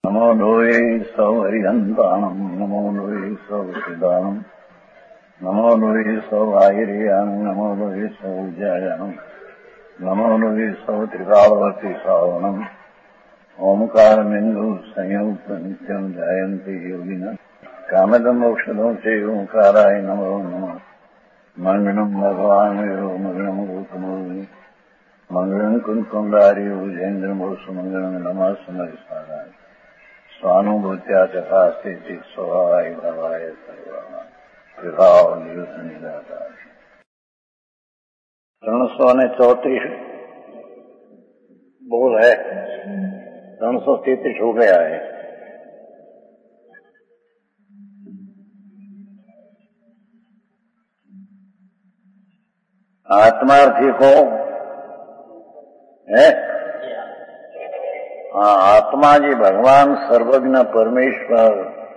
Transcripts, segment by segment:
नमो लोये सौहरिहन्ताणम् नमो लोये सौहृदानम् नमो लोये सौभागिर्यानम् नमो लोये सौजायानम् नमो लोये सौत्रिकालवर्ति सावनम् ओंकारमिन्दु संयुक्त नित्यम् जायन्ति योगिनः कामदम् मोक्षदम् च ओंकाराय नमो नमः मङ्गलम् भगवान् वीरो मङ्गलम् रूपमोहि मङ्गलम् कुन्कुण्डारि भुजेन्द्रमोसु मङ्गलम् नमः समरिसाराय स्वानुभूत्या तथा स्थिति स्वभावाय भवाय सर्वभाव निदाता 334 बोल है, 333 हो गया है। आत्मार्थी को है आत्मा जी भगवान सर्वज्ञ परमेश्वर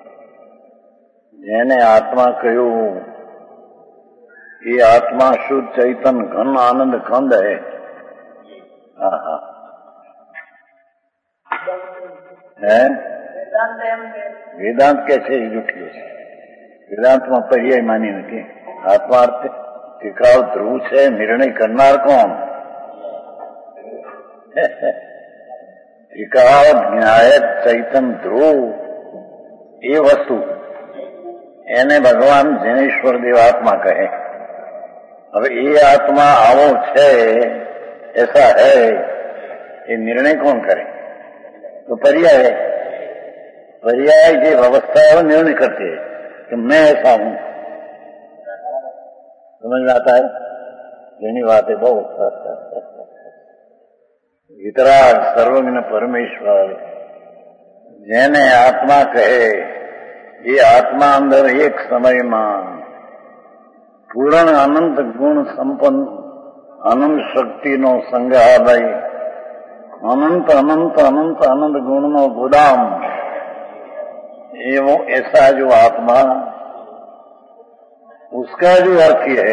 જેને આત્મા કહ્યું એ આત્મા શુદ્ધ ચૈતન ઘન આનંદ ખંડ है। वेदांत कैसे जुटिए वेदांत में पर्याय मानी નથી। आत्मा टिकाव ध्रुव છે, निर्णय करनार कौन? टिकाव न्याय चैतन ध्रुव ये वस्तु એને ભગવાન જૈનેશ્વર દેવ આત્મા કહે। હવે એ આત્મા આવો છે, ऐसा है, ये निर्णय कौन करे? तो पर्याय की अवस्था है वो निर्णय करती है कि मैं ऐसा हूं। समझ में आता है? જેની વાત है बहुत वितराग सर्वज्ञ परमेश्वर જેને આત્મા કહે એ આત્મા અંદર એક સમયમાં પૂર્ણ અનંત ગુણ સંપન્ન અનંત શક્તિનો સંગ્રહાલય અનંત અનંત અનંત અનંત ગુણનો ગોદામ एवं ऐसा जो आत्मा उसका जो अर्थ है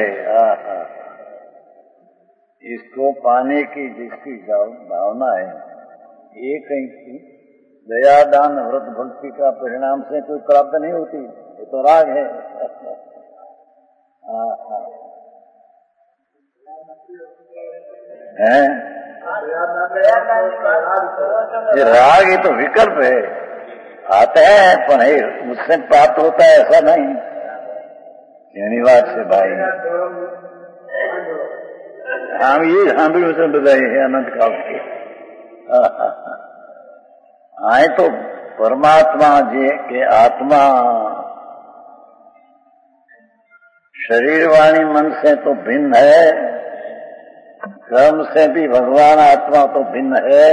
इसको पाने की जिसकी भावना है ये कहीं की दया दान व्रत भक्ति का परिणाम से कोई प्राप्त नहीं होती, ये तो राग है। ये राग ये तो विकल्प है, आते हैं पर उससे प्राप्त होता है ऐसा नहीं। यानी बात से भाई हम ये सांभळ्યું છે બધા अनंत काल के आए तो परमात्मा जी के आत्मा शरीर वाणी मन से तो भिन्न है, कर्म से भी भगवान आत्मा तो भिन्न है,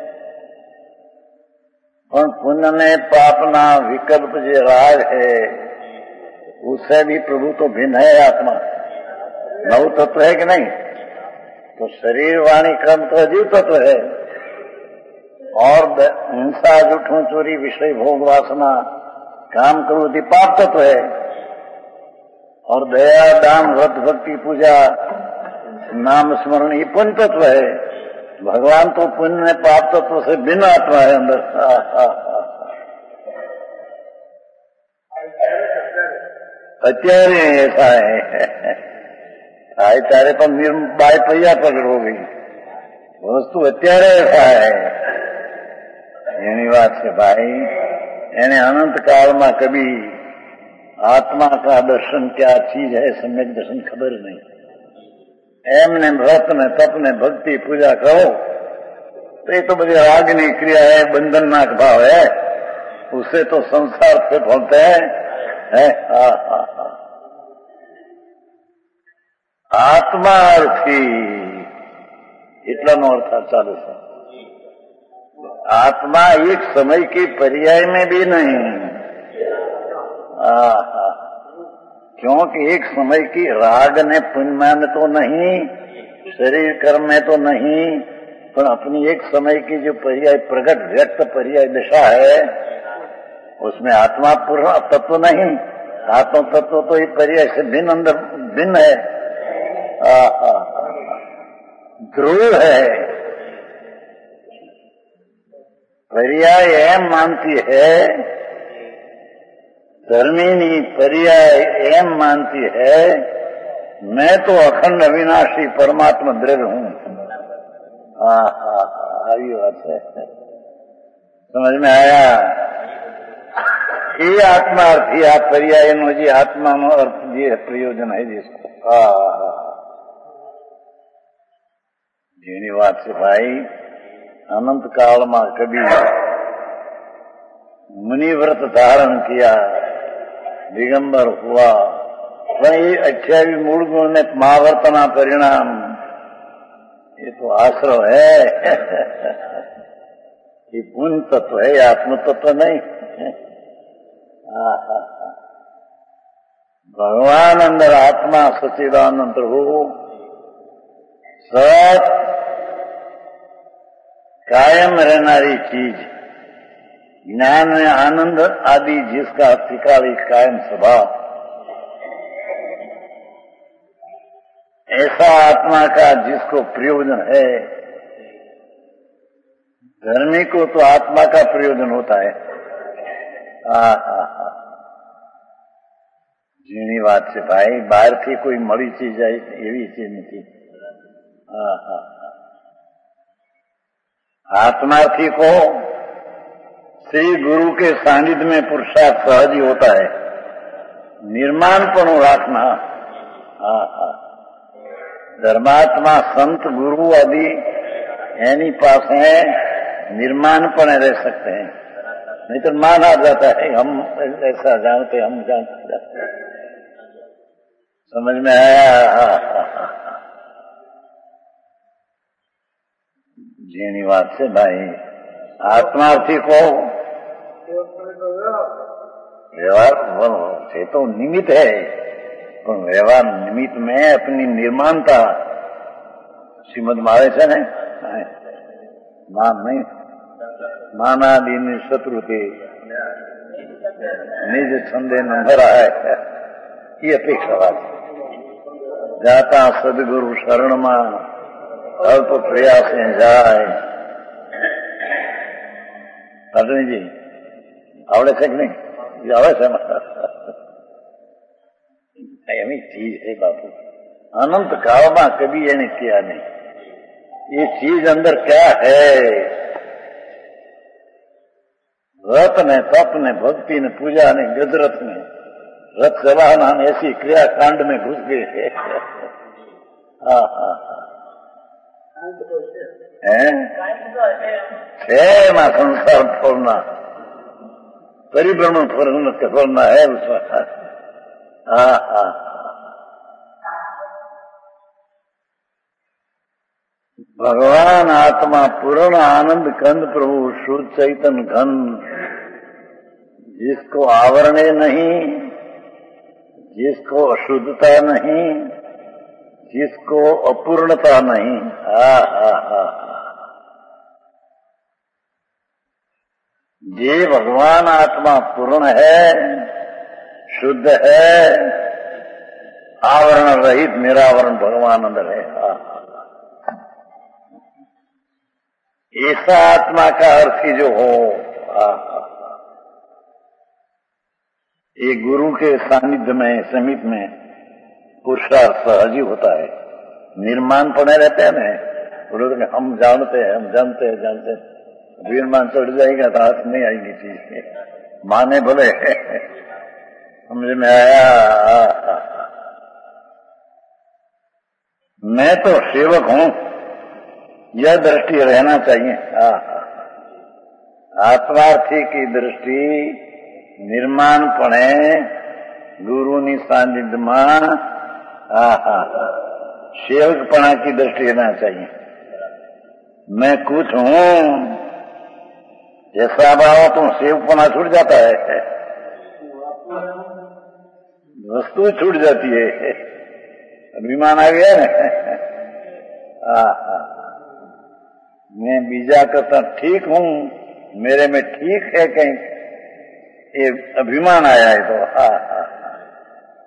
और पुण्य ने पापना विकल्प जो राग है उससे भी प्रभु तो भिन्न है आत्मा। नव तत्व है कि नहीं? तो शरीर वाणी कर्म तो अजीव तत्व है, और हिंसा झूठों चोरी विषय भोग वासना काम क्रोध पाप तत्व है, और दया दान व्रत भक्ति पूजा नाम स्मरण ये पुण्य तत्व है। भगवान तो पुण्य पाप तत्व से भिन्न आत्मा है अंदर। અત્યારે ऐसा है થાય ત્યારે પણ બાય પૈયા પકડ हो गई वस्तु અત્યારે ऐसा है। એની વાત છે ભાई, એને अनंत काल में कभी आत्मा का दर्शन क्या चीज है सम्यक दर्शन खबर नहीं। एमने व्रत ने तप ने भक्ति पूजा करो तो ये तो बड़ी रागनी क्रिया है, बंधननाक भाव है, उससे तो संसार से बोलते हैं। आत्मा अर्थी इतना अर्थ चालू है। आत्मा एक समय की पर्याय में भी नहीं, क्योंकि एक समय की राग ने पुण्य में तो नहीं, शरीर कर्म में तो नहीं, पर अपनी एक समय की जो पर्याय प्रकट व्यक्त पर्याय दिशा है उसमें आत्मा पूर्ण तत्व नहीं, आत्म तत्व तो ये पर्याय से भिन्न अंदर भिन्न है, ध्रुव है। पर्याय एम मानती है, धर्मिनी पर्याय एम मानती है, मैं तो अखंड अविनाशी परमात्मा द्रव्य हूं। ये बात है, समझ में आया? ये आत्मा अर्थ ही आप पर्याय नो जी, आत्मा नो अर्थ ये प्रयोजन है जिसको। जीनी बात से भाई, अनंत काल में कभी मुनिव्रत धारण किया, दिगंबर हुआ, वही 28 मूल गुण में महावर्तना परिणाम, ये तो आश्रय है। ये पुण्य तत्व है, आत्म तत्व नहीं। भगवान अंदर आत्मा सच्चिदानंद प्रभु सब कायम रहनारी चीज, ज्ञान में आनंद आदि जिसका त्रिकाली कायम स्वभाव, ऐसा आत्मा का जिसको प्रयोजन है। धर्मी को तो आत्मा का प्रयोजन होता है। जीनी बात से भाई, बहार थी कोई मળી चीज आई एवी चीज नहीं। आत्मार्थी को श्री गुरु के सानिध्य में पुरुषार्थ सहज ही होता है। निर्माणपणु राखना। धर्मात्मा संत गुरु आदि एनी पास है, निर्माणपण रह सकते हैं, नहीं तो मान आ जाता है हम ऐसा जानते, हम जानते। समझ में आया? जीनी बात से भाई, आत्मार्थी को व्यवहार से तो निमित्त है, पर व्यवहार निमित्त में अपनी निर्माणता श्रीमद मारे से नहीं, मान नहीं, मानादि शत्रु के निज छंदे नंबर है, ये अपेक्षा बात। जाता सदगुरु शरण में अल्प प्रयास जाए। अटनी जी आवड़े से नहीं? આવે છે એવી ચીજ है बापू, अनंत काल में कभी એને किया नहीं। ये चीज अंदर क्या है? व्रत ने, तप ने, भक्ति ने, पूजा ने, गजरत ने, रथ चलाना ने, ऐसी क्रिया कांड में घुस गए। है संसार फोड़ना, परिभ्रमण करना है उसमें। भगवान आत्मा पूर्ण आनंद कंद प्रभु शुद्ध चैतन्य घन, जिसको आवरणे नहीं, जिसको अशुद्धता नहीं, जिसको अपूर्णता नहीं। ये भगवान आत्मा पूर्ण है, शुद्ध है, आवरण रहित निरावरण भगवान अंदर है। ऐसा आत्मा का अर्थ ही जो हो, ये गुरु के सानिध्य में, समीप में पुरुषार्थ सहज ही होता है। निर्माण पड़े रहते हैं ना, हम जानते हैं, हम जानते हैं, जानते हैं, निर्माण चढ़ जाएगा तो हाथ नहीं आएगी चीज, माने बोले समझ में आया? मैं तो सेवक हूं, यह दृष्टि रहना चाहिए। आत्मार्थी की दृष्टि निर्माणपणे गुरुनी सानिध्यમાં सेवकपणा की दृष्टि रहना चाहिए। मैं कुछ हूं जैसा भाव तो सेवकपणा छूट जाता है, वस्तु छूट जाती है, अभिमान आ गया ना। मैं बीजा करता ठीक हूं, मेरे में ठीक है, कहीं ये अभिमान आया है तो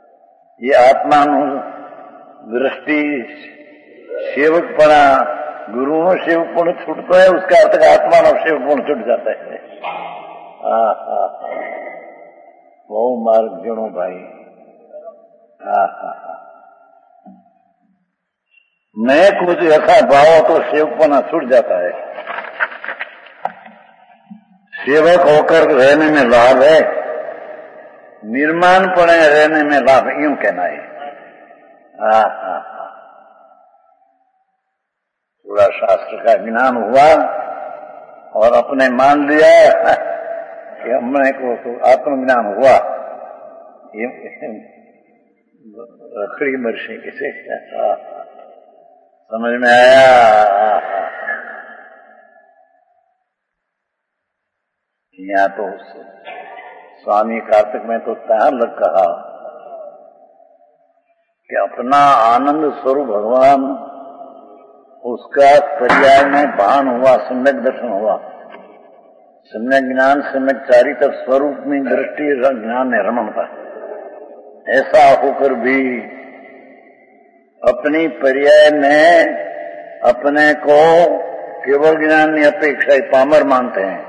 ये आत्मा दृष्टि सेवकपणा गुरु शिव पुण्य छूटता है, उसका अर्थ आत्मा नो शिव पुण्य छूट जाता है। वो मार्ग जणो भाई। मैं कुछ ऐसा भाव तो शिवपना छूट जाता है। सेवक होकर रहने में लाभ है, निर्माण पड़े रहने में लाभ, यूं कहना है। थोड़ा शास्त्र का ज्ञान हुआ और अपने मान लिया कि हमने को तो आत्मज्ञान हुआ, ये रखड़ी मर्शी किसे समझ में आया। यहाँ तो स्वामी कार्तिक में तो तहां लग कहा कि अपना आनंद स्वरूप भगवान, उसका पर्याय में भान हुआ, सम्यक दर्शन हुआ, सम्यक ज्ञान, सम्यक चारित्र स्वरूप में दृष्टि ज्ञान में रमणता। ऐसा होकर भी अपनी पर्याय में अपने को केवल ज्ञान की अपेक्षा पामर मानते हैं।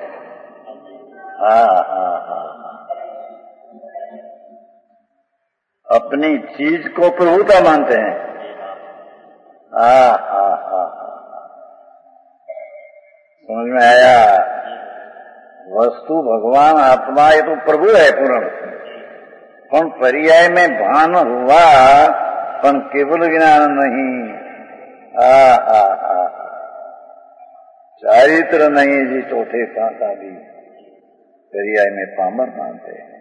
अपनी चीज को प्रभुता मानते हैं। समझ में आया। वस्तु भगवान आत्मा ये तो प्रभु है पूर्ण, पण पर्याय में भान हुआ, पण केवल ज्ञान नहीं। चारित्र नहीं जी, चौथे पांचा भी पर्याय में पामर मानते हैं।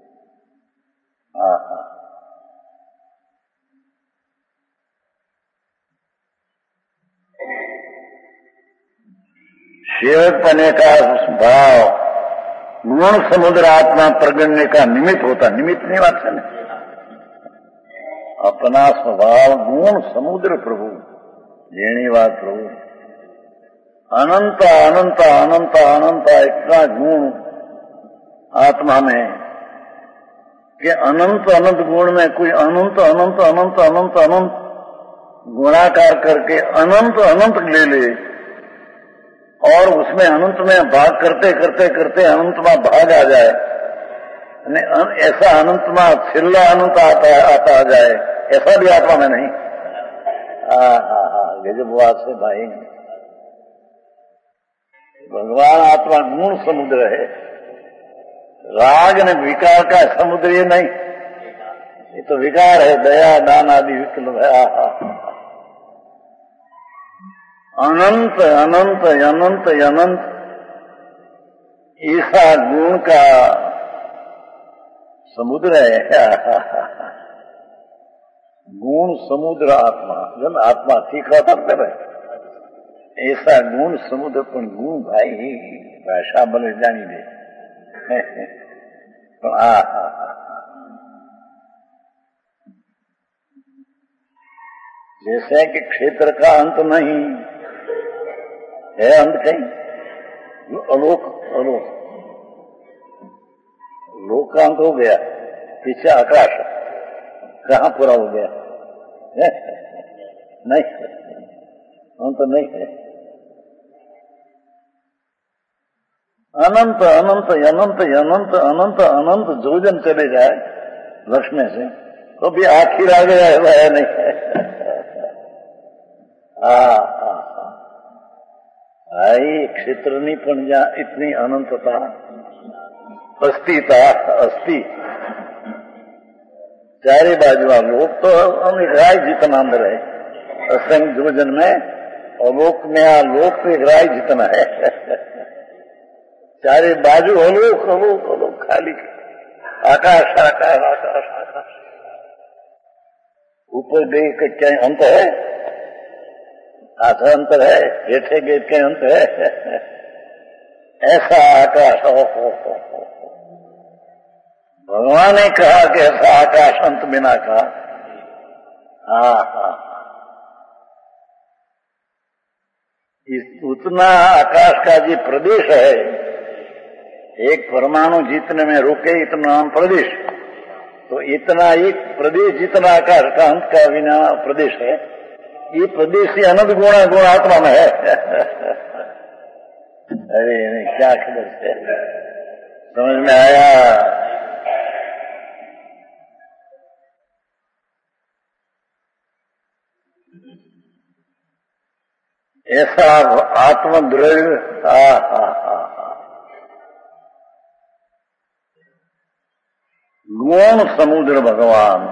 सेवक पने का भाव गुण समुद्र आत्मा प्रगटने का निमित्त होता। निमित्त नहीं बात है, अपना स्वभाव गुण समुद्र प्रभु, लेनी बात प्रभु, अनंत अनंत अनंत अनंत इतना गुण आत्मा में कि अनंत अनंत गुण में कोई अनंत अनंत अनंत अनंत अनंत गुणाकार करके अनंत अनंत ले ले और उसमें अनंत में भाग करते करते करते अनंत में भाग आ जाए, ऐसा अनंत में छिल्ला अनंत आता आ जाए, ऐसा भी आत्मा में नहीं। गजब बात से भाई, भगवान आत्मा गुण समुद्र है, राग ने विकार का समुद्र ये नहीं, ये तो विकार है, दया दान आदि विकल्प है। अनंत अनंत अनंत अनंत ऐसा गुण का समुद्र है। गुण समुद्र आत्मा, जब आत्मा सीखा तब है ऐसा गुण समुद्र, पण गुण भाई भाषा भले जानी दे। जैसे कि क्षेत्र का अंत नहीं है, अंत कहीं अलोक, अलोक लोक का अंत हो गया, पीछे आकाश कहाँ पूरा हो गया है? नहीं, अंत नहीं है। अनंत अनंत अनंत अनंत अनंत अनंत जो जन चले जाए लक्ष्मी से तो भी आखिर आ गया है नहीं। आई क्षेत्र नहीं पण जा इतनी अनंतता अस्तिता अस्थि चारे बाजू लोग तो हम एक राय जितना अंदर है, असंग जोजन में और लोक में लोक तो एक राय जितना है। चारे बाजू अलोक अलोक अलोक खाली आकाश आकाश आकाश आकाश, ऊपर देख के क्या अंत है, आधा अंतर है, जेठे गेट के अंत है, ऐसा आकाश हो। भगवान ने कहा कि ऐसा आकाश अंत बिना का। उतना आकाश का जो प्रदेश है, एक परमाणु जितने में रुके इतना नाम प्रदेश, तो इतना एक प्रदेश जितना आकाश का अंत का बिना प्रदेश है, ये प्रदेशी अनंत गुणा गुण आत्मा में है। अरे नहीं, क्या खबर से समझ में आया? ऐसा आत्मद्रव्य, गुण समुद्र भगवान,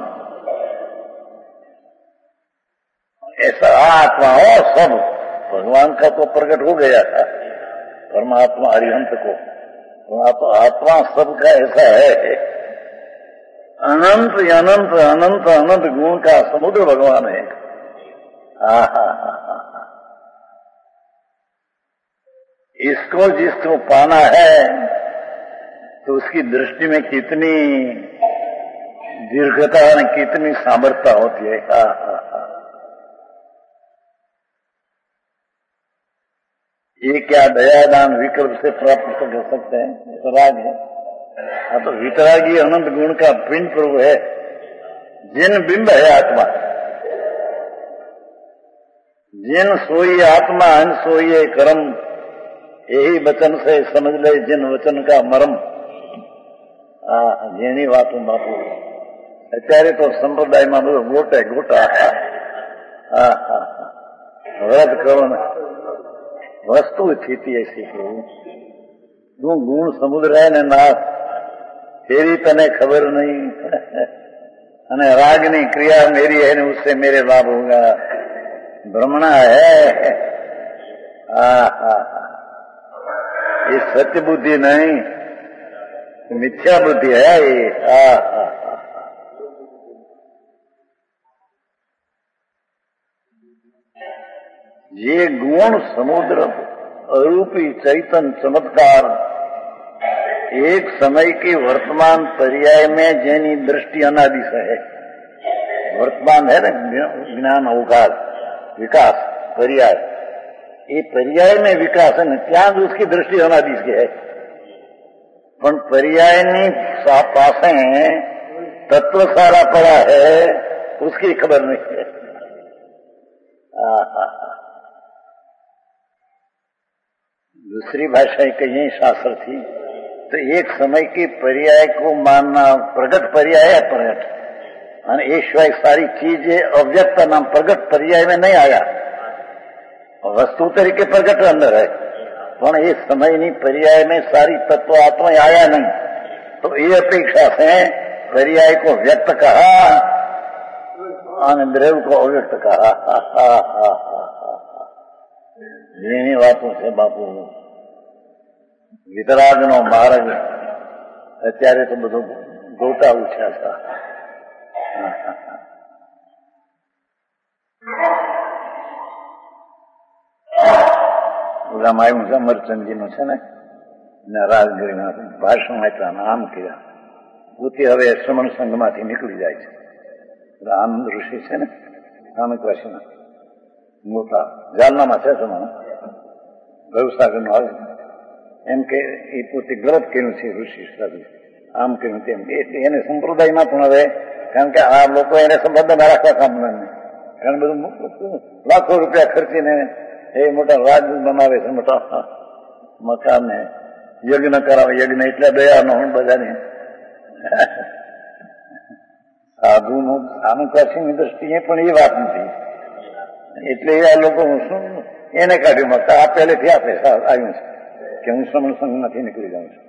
ऐसा आत्मा हो सब भगवान का तो प्रकट हो गया था, परमात्मा अरिहंत को। तो आत्मा सबका ऐसा है, अनंत अनंत अनंत अनंत गुण का समुद्र भगवान है। इसको जिसको पाना है तो उसकी दृष्टि में कितनी दीर्घता और कितनी सामर्थ्य होती है। ये क्या दयादान विकल्प से प्राप्त कर सकते हैं? वितराग है। हाँ, तो वितरागी अनंत गुण का पिंड प्रभु है, जिन बिंब है आत्मा, जिन सोई आत्मा अन सोई कर्म, यही वचन से समझ ले जिन वचन का मरम। જેની વાતો બાપુ અત્યારે તો સંપ્રદાયમાં બધું ગોટે ગોટા વ્રત કરો ને વસ્તુ સ્થિતિ ऐसी प्रभु, તું ગુણ સમુદ્ર है ને નાથ, तेरी तने खबर नहीं, અને रागनी क्रिया मेरी है ने उससे मेरे लाभ होगा, भ्रमणा है। ये सत्य बुद्धि नहीं, मिथ्या बुद्धि है ये। ये गुण समुद्र अरूपी चैतन्य चमत्कार एक समय के वर्तमान पर्याय में जेनी दृष्टि अनादि से है। वर्तमान है ना ज्ञान अवकाश विकास पर्याय, ये पर्याय में विकास है न, क्या उसकी दृष्टि अनादि से है। पण पर्यायनी पासे तत्व सारा पड़ा है, उसकी खबर नहीं है। दूसरी भाषाएं कहीं शास्त्र थी, तो एक समय की पर्याय को मानना प्रगट पर्याय है, प्रगट અને એ સિવાય सारी चीजें अव्यक्त नाम प्रगट पर्याय में नहीं आया, वस्तु तरीके प्रगट अंदर है, પણ એ સમયની पर्याय में सारी तत्व आत्मा आया नहीं। तो ये अपेक्षा से पर्याय को व्यक्त कहा और द्रव्य को अव्यक्त कहा। જેની વાતો છે બાપુ, વિતરાગનો માર્ગ અત્યારે તો બધું ગોટા ઉછ્યા છે। ઓલામાં આવ્યું છે અમરચંદજીનું છે ને રાજગીરીના ભાષણ આપ્યા, આમ કર્યા, પોતે હવે શ્રમણ સંઘમાંથી નીકળી જાય છે। આનંદ ઋષિ છે ને રામકૃષ્ણ મોટા જાલનામાં છે, તમારે ભવસાગરનો આવે એમ કે એ પોતે ગલત કર્યું છે ઋષિ સાધુ, આમ કર્યું તેમ, એટલે એને સંપ્રદાયમાં પણ હવે, કારણ કે આ લોકો એને સંબંધમાં રાખવા કામના નહીં, કારણ બધું લાખો રૂપિયા ખર્ચીને એ મોટા રાજ બનાવે છે, મોટા મકાન ને યજ્ઞ કરાવે, યજ્ઞ એટલે દયાનો બધાને સાધુનું સાનુકાશીની દ્રષ્ટિએ પણ એ વાત નથી, એટલે આ લોકો શું એને કાઢ્યું, આ પહેલેથી આપે આવ્યું છે કે હું સમણ સંઘમાંથી નીકળી જાઉં છું।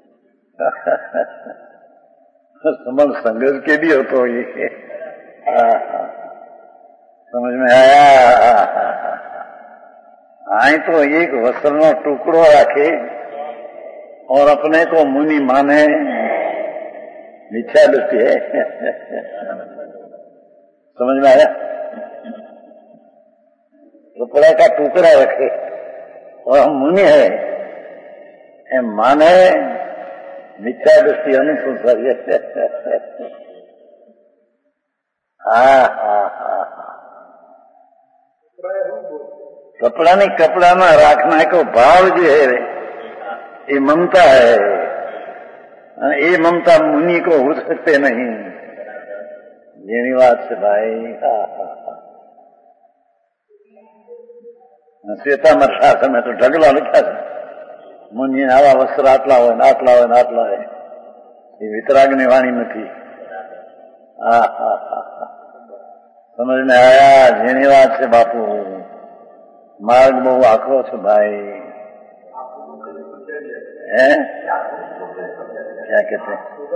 समण संघर्ष के भी हो तो ये समझ में आया। आए तो एक वस्त्र टुकड़ो रखे और अपने को मुनि माने, मिथ्या दृष्टि है। समझ में आया? कपड़ा का टुकड़ा रखे और हम मुनि है माने, मिथ्या दृष्टि अनुसंसार। कपड़ा नहीं, कपड़ा में राखना को भाव जो है ये ममता है, ये ममता मुनि को हो सकते नहीं। જેની વાત છે ભાઈ, શ્વેતાંબર શાસ્ત્રમાં તો ઢગલા લખ્યા છે. મુનિને આવા વસ્ત્ર આટલા હોય ને આટલા હોય ને આટલા હોય. એ વિતરાગની વાણી નથી. હા હા હા હા, સમજને આયા. જેની વાત છે બાપુ. માર્ગ બહુ આકરો છે ભાઈ. હે ક્યાં કહેતે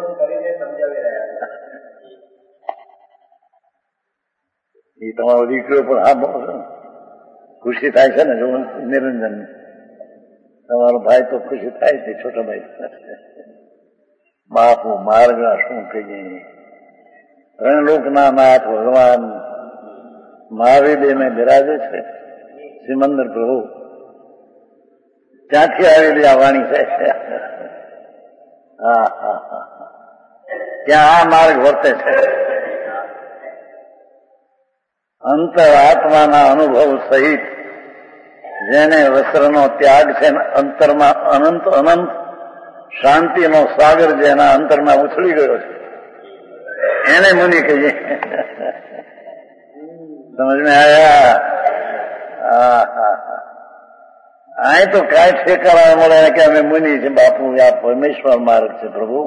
એ તમારો દીકરો પણ હા બહુ ખુશી થાય છે ને જો નિરંજન. તમારો ભાઈ તો ખુશી થાય છે છોટા ભાઈ. બાપુ માર્ગના શું કહીએ. ત્રણ લોકના નાથ ભગવાન મહાવીર ને બિરાજે છે. સિમંદર પ્રભુ ત્યાંથી આવેલી આ વાણી છે. હા હા હા, ત્યાં આ માર્ગ વર્તે છે. અંતર આત્માના અનુભવ સહિત જેને વસ્ત્રનો ત્યાગ છે, અંતરમાં અનંત અનંત શાંતિનો સાગર જેના અંતરમાં ઉછળી ગયો છે, એને મુનિ કહીએ. સમજમાં આયા? હા હા હા. અહીં તો કાંઈ ઠેકાણા મળે કે અમે મુનિ છે બાપુ. આ પરમેશ્વર માર્ગ છે પ્રભુ.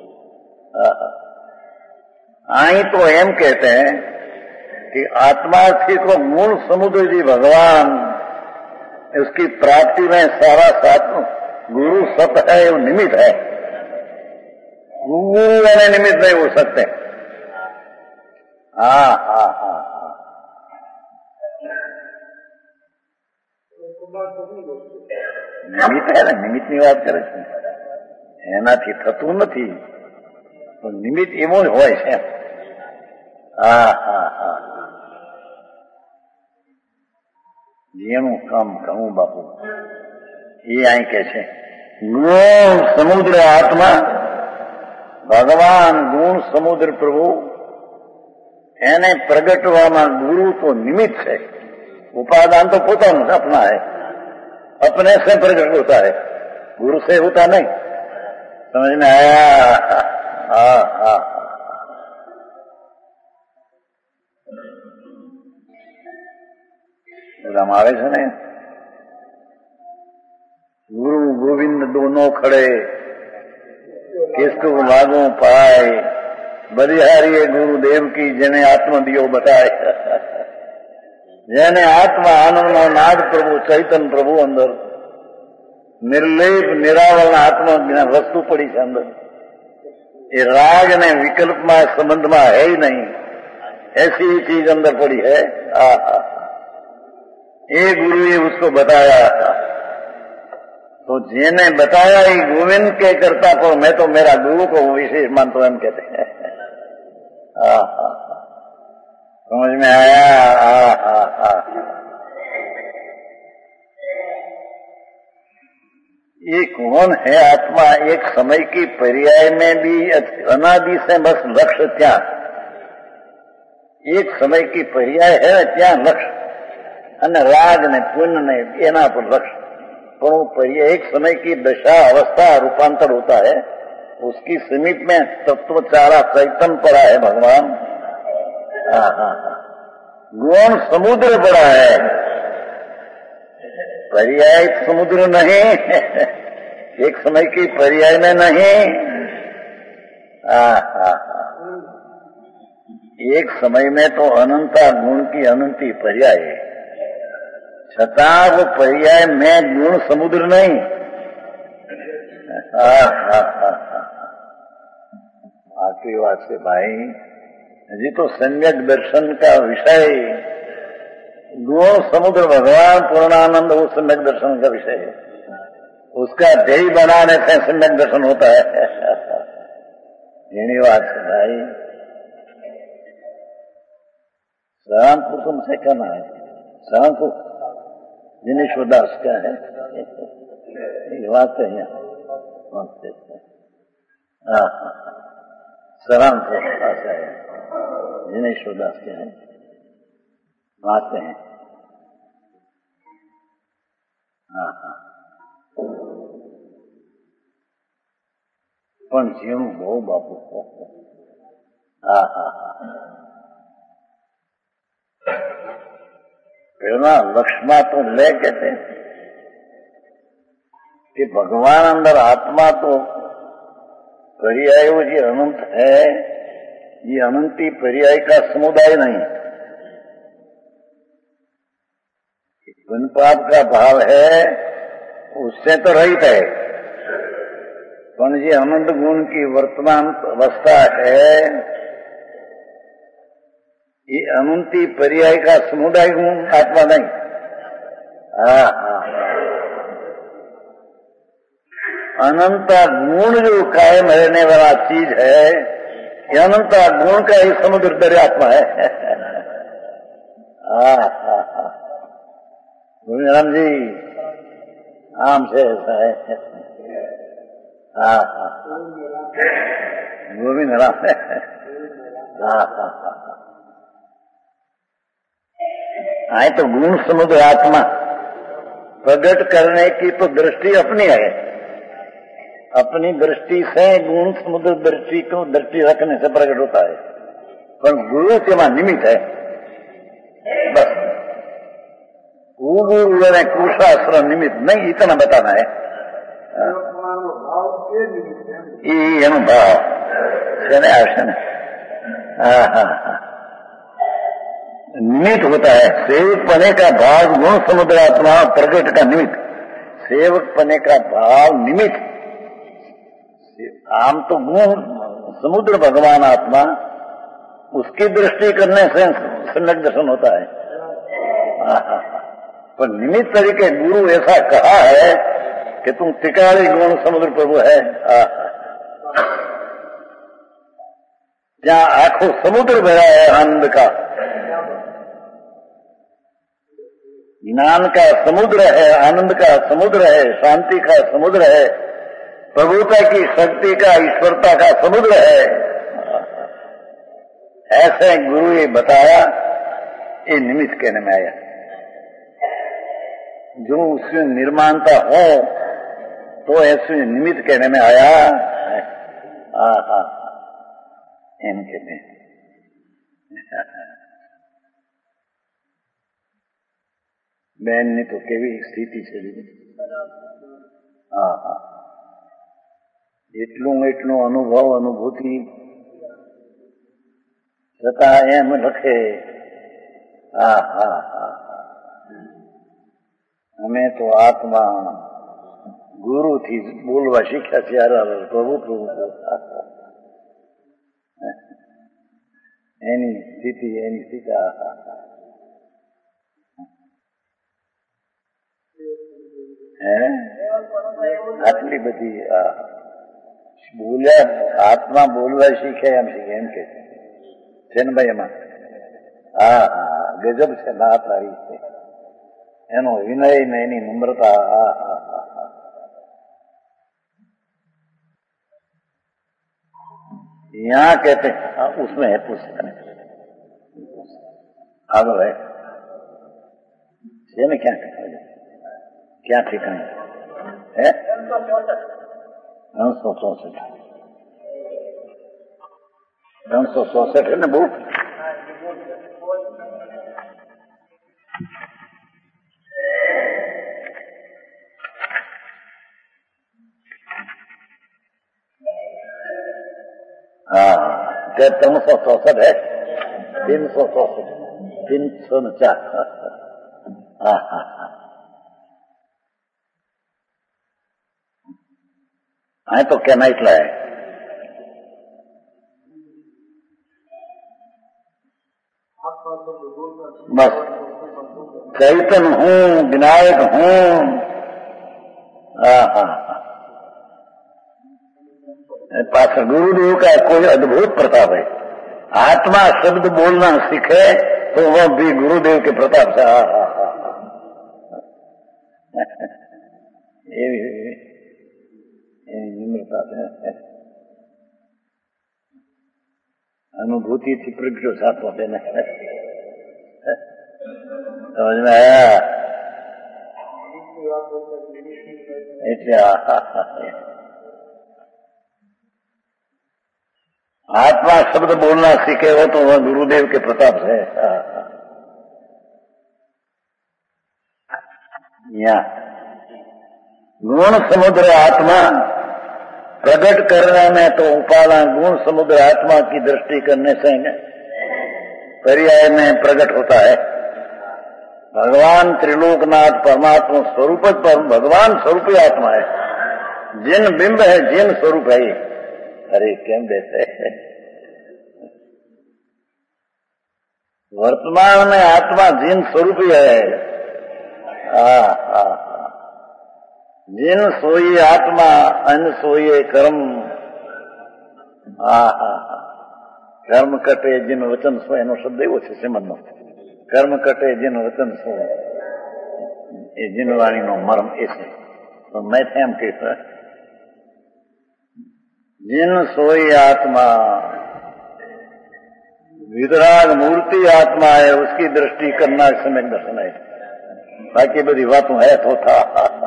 અહીં તો એમ કહેते हैं कि आत्मा थी को मूल समुद्र जी भगवान, उसकी प्राप्ति में सारा साथ गुरु सत है, वो निमित्त है. गुरु यानी निमित्त नहीं हो सकते. हाँ हाँ हाँ हाँ, નિમિત્ત હે ને, નિમિત્તની વાત કરે છે. એનાથી થતું નથી, તો નિમિત્ત એવો જ હોય છે. હા હા હા, જેનું કામ કહું બાપુ એ અહીં કે છે. ગુણ સમુદ્ર આત્મા ભગવાન, ગુણ સમુદ્ર પ્રભુ, એને પ્રગટવામાં ગુરુ તો નિમિત્ત છે. उपादान तो પોતાનું अपना है, अपने से प्रकट होता है, गुरु से होता नहीं. समझ में आया? हाँ हाँ, राम આવે છે ને. गुरु गोविंद दोनों खड़े, किसको लागू पाए, बलिहारी गुरुदेव की જેને આત્મ દિયો બતાય. જેને આત્મા આનંદનો નાદ પ્રભુ ચૈતન પ્રભુ અંદર નિર્લેપ નિરાવરણ આત્મા વસ્તુ પડી છે અંદર. એ राग ने विकल्प में संबंध में है ही नहीं, ऐसी चीज अंदर पड़ी है. ये गुरु ने उसको बताया. तो जिन्हें बताया ही गोविंद के करता, पर मैं तो मेरा गुरु को विशेष मानता हूं, हम कहते हैं. समझ में आया? ये कौन है आत्मा? एक समय की पर्याय में भी अनादि से बस लक्ष्य त्या, एक समय की पर्याय है त्या लक्ष्य, અને રાગ ને પુण्य ने एना पर लक्ष्य. पर वो पर्याय एक समय की दशा अवस्था रूपांतर होता है, उसकी सीमित में तत्व चारा चैतन पड़ा है भगवान. गुण समुद्र पड़ा है, पर्याय समुद्र नहीं. एक समय की पर्याय में नहीं. एक समय में तो अनंता गुण की अनंती पर्याय है, छता वो पर्याय में गुण समुद्र नहीं. आखिरी बात से भाई, जी तो सम्यक दर्शन का विषय गुण समुद्र भगवान पूर्णानंद, वो सम्यक दर्शन का विषय है. उसका ध्येय बनाने से सम्यक दर्शन होता है. यही बात है भाई. सहारनपुर तुमसे कहना है, सहारनपुर दिनेश्वर दास क्या है ये बात है यहाँ. हाँ हाँ, सहारनपुर भाषा है. दिनेश्वर दास क्या है, आते हैं. हाँ हाँ, પણ જેવું બહુ બાપુ. હા હા હા, પેલા લક્ષમાં તો લે कहते कि भगवान अंदर आत्मा तो पर्याय जो अनंत है, ये अनंती पर्याय का समुदाय नहीं, पुण्य पाप का भाव है उससे तो रहित है, पर ये अनंत गुण की वर्तमान अवस्था है, ये अनंती पर्याय का समुदाय गुण आत्मा नहीं। अनंत गुण जो कायम रहने वाला चीज है, ये अनंत गुण का ही समुद्र दर आत्मा है। राम जी आम से ऐसा है। गोविंद राम है। आए तो गुण समुद्र आत्मा प्रकट करने की तो दृष्टि अपनी है, अपनी दृष्टि से गुण समुद्र दृष्टि को दृष्टि रखने से प्रकट होता है, पर गुरु के वहां निमित्त है बस। गुरु ने कुशास्त्र निमित्त नहीं, इतना बताना है। भाव निमित्त होता है। सेवक पने का भाव गुण समुद्र आत्मा प्रकट का निमित्त, सेवक पने का भाव निमित्त। आम तो गुण समुद्र भगवान आत्मा, उसकी दृष्टि करने से सम्यक दर्शन होता है। पर निमित्त तरीके गुरु ऐसा कहा है कि तुम तिकारी गुण समुद्र प्रभु है। जहां आंखों समुद्र भरा है आनंद का, ज्ञान का समुद्र है, आनंद का समुद्र है, शांति का समुद्र है, प्रभुता की शक्ति का, ईश्वरता का समुद्र है, ऐसे गुरु ये बताया। ये निमित्त कहने में आया, जो उसमें निर्माणता हो तो ऐसे निमित्त कहने में आया। एम कहते हैं। बहन ने तो केवी स्थिति छेड़ी। એટલું અનુભવ અનુભૂતિ છતાં એમ લખે, અમે તો આત્મા ગુરુ થી બોલવા શીખ્યા ત્યારે પ્રભુ પ્રભુ એની સ્થિતિ આટલી બધી બોલ્યા આત્મા બોલવા શીખે એમ કે છે ને ભાઈ એમાં ગજબ છે ના તારી છે એનો વિનય ને એની નમ્રતા। यहाँ कहते हैं उसमें है पुस्तक आगे है में क्या ठिकाने है 964 है ना बुक। हाँ 364 है 364 हाँ हाँ हाँ तो कहना इतना है बस चैतन हूँ विनायक हूँ। हाँ हाँ पास गुरुदेव का कोई अद्भुत प्रताप है। आत्मा शब्द बोलना सीखे तो वह भी गुरुदेव के प्रताप से निम्रता से अनुभूति थी प्रगटो साथ होते न समझ में आया। आत्मा शब्द बोलना सीखे हो तो वह गुरुदेव के प्रताप से। यहाँ गुण समुद्र आत्मा प्रकट करने में तो उपादान गुण समुद्र आत्मा की दृष्टि करने से पर्याय में प्रकट होता है। भगवान त्रिलोकनाथ परमात्मा स्वरूप पर भगवान स्वरूप ही आत्मा है। जिन बिंब है जिन स्वरूप है। अरे केम देते है वर्तमान में आत्मा जिन स्वरूप ही है। जिन सोई आत्मा अन सोए कर्म। कर्म कटे जिन वचन सो एनो शब्द एवो छे श्रीमदनो। कर्म कटे जिन वचन सो ए जिन वाणी नो मर्म ए छे। तो मैं एम कहता जिन सोई आत्मा वितराग मूर्ति आत्मा है उसकी दृष्टि करना सम्यक दर्शन है। बाकी बड़ी बातों है तो था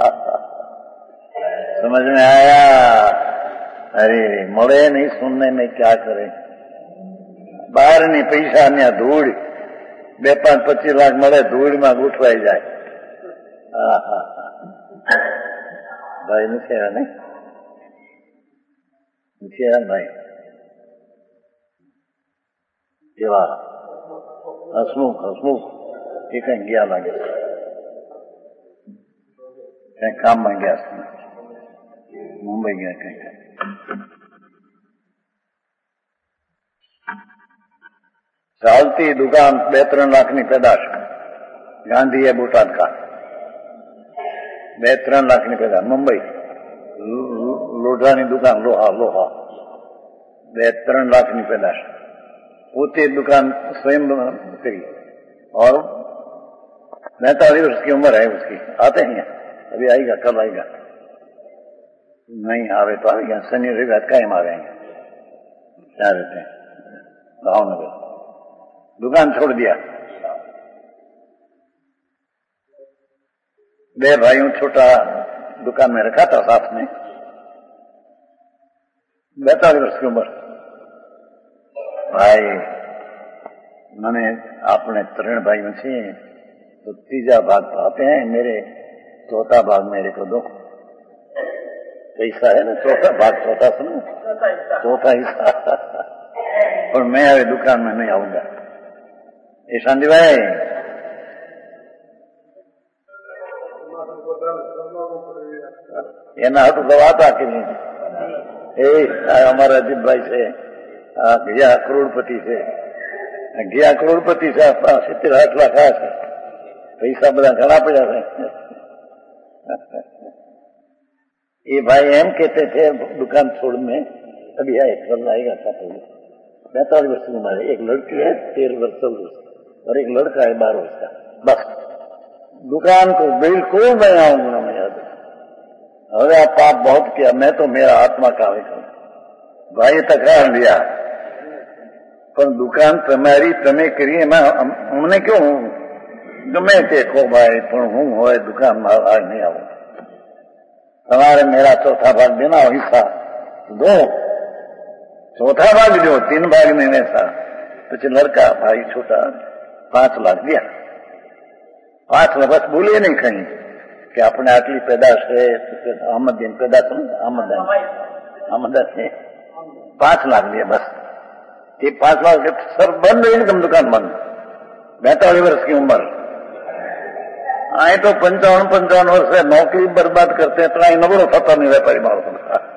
समझ में आया। अरे મળે नहीं सुनने में क्या करे। बाहर नहीं पैसा ने धूड़ 2-5-25 लाख મળે धूड़ में गुठवाई जाए। भाई नहीं है नहीं भाई केवा हसमुख ये कहीं गया लागे कहीं काम में गया मुंबई गया कहीं चालती दुकान 2-3 लाख ની પેદાશ गांधी है बोटाद का 2-3 लाख ની પેદાશ मुंबई लोढ़ानी दुकान लोहा 2-3 लाख ની પેદાશ पोते दुकान स्वयं करी और 45 वर्ष की उम्र है उसकी। आते हैं अभी आएगा कल आएगा नहीं आवे तो आएगा शनि रविवार कायम आ जाएंगे। क्या रहते हैं भावनगर दुकान छोड़ दिया। 2 भाइयों छोटा दुकान में रखा था साथ में 42 वर्ष की उम्र। भाई मैंने अपने 3 भाइयों से तो 3 भाग पाते हैं मेरे 4था भाग मेरे को दो। पैसा है ना 4था भाग 4था सुनो 4था हिस्सा और मैं अभी दुकान में नहीं आऊंगा। ये शांति भाई ये ना तो दवा था कि नहीं हमारा अजीत भाई से गया करोड़पति से 70-8 लाख आया છે पैसा બધા ઘણા પડ્યા છે। ये भाई एम कहते थे दुकान छोड़ने अभी आए कल आएगा 45 वर्ष की उम्र है। एक लड़की है 13 वर्ष और एक लड़का है 12 वर्ष का। बस दुकान को बिल्कुल मैं आऊंगा मैं याद હવે આ પાપ बहुत किया मैं तो मेरा आत्मा का भाई तकरार लिया પણ દુકાન તમારી તમે કરી એમાં અમને ક્यों ગમે તે કહો ભાઈ પણ હું હોય દુકાનમાં आज नहीं આવું। તમારે मेरा 4था भाग देना हिस्सा दो 4था भाग दो 3 भाग में ऐसा। પછી लड़का भाई छोटा 5 लाख दिया। 5 लाख बस बोले नहीं कहीं कि अपने आटली पैदाश है अहमदीन पैदाश अहमद से 5 लाख दिया बस। ये 5 लाख सर बंद इनकम दुकान बंद 42 वर्ष की उम्र। आए तो 55 वर्ष से नौकरी बर्बाद करते हैं इतना नबड़ो थता नहीं व्यापारी माणसों